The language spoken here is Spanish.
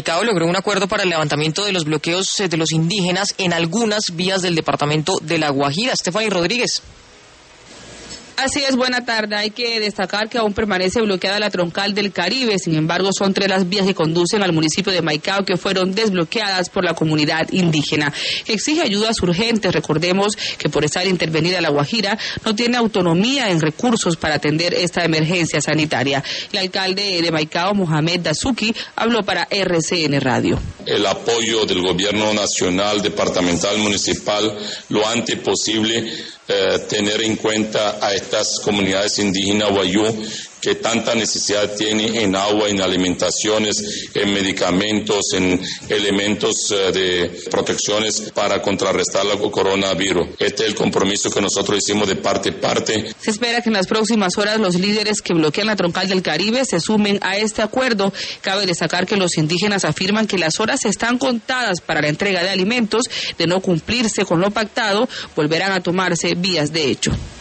Maicao logró un acuerdo para el levantamiento de los bloqueos de los indígenas en algunas vías del departamento de La Guajira. Stephanie Rodríguez. Así es, buena tarde. Hay que destacar que aún permanece bloqueada la troncal del Caribe. Sin embargo, son 3 las vías que conducen al municipio de Maicao que fueron desbloqueadas por la comunidad indígena, que exige ayudas urgentes. Recordemos que por estar intervenida La Guajira no tiene autonomía en recursos para atender esta emergencia sanitaria. El alcalde de Maicao, Mohamed Dasuki, habló para RCN Radio. El apoyo del gobierno nacional, departamental, municipal, lo antes posible, tener en cuenta a estas comunidades indígenas wayú que tanta necesidad tiene en agua, en alimentaciones, en medicamentos, en elementos de protecciones para contrarrestar el coronavirus. Este es el compromiso que nosotros hicimos de parte a parte. Se espera que en las próximas horas los líderes que bloquean la troncal del Caribe se sumen a este acuerdo. Cabe destacar que los indígenas afirman que las horas están contadas para la entrega de alimentos. De no cumplirse con lo pactado, volverán a tomarse vías de hecho.